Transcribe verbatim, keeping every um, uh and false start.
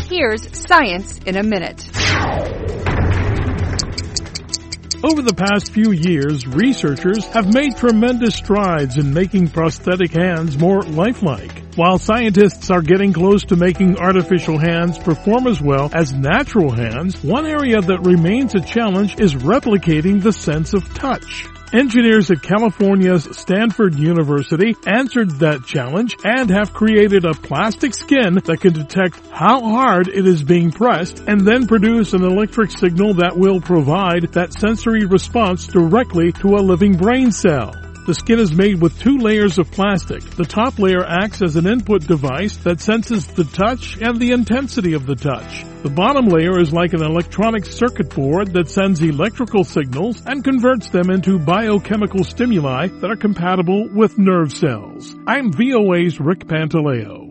here's Science in a Minute. Over the past few years, researchers have made tremendous strides in making prosthetic hands more lifelike. While scientists are getting close to making artificial hands perform as well as natural hands, one area that remains a challenge is replicating the sense of touch. Engineers at California's Stanford University answered that challenge and have created a plastic skin that can detect how hard it is being pressed and then produce an electric signal that will provide that sensory response directly to a living brain cell. The skin is made with two layers of plastic. The top layer acts as an input device that senses the touch and the intensity of the touch. The bottom layer is like an electronic circuit board that sends electrical signals and converts them into biochemical stimuli that are compatible with nerve cells. I'm V O A's Rick Pantaleo.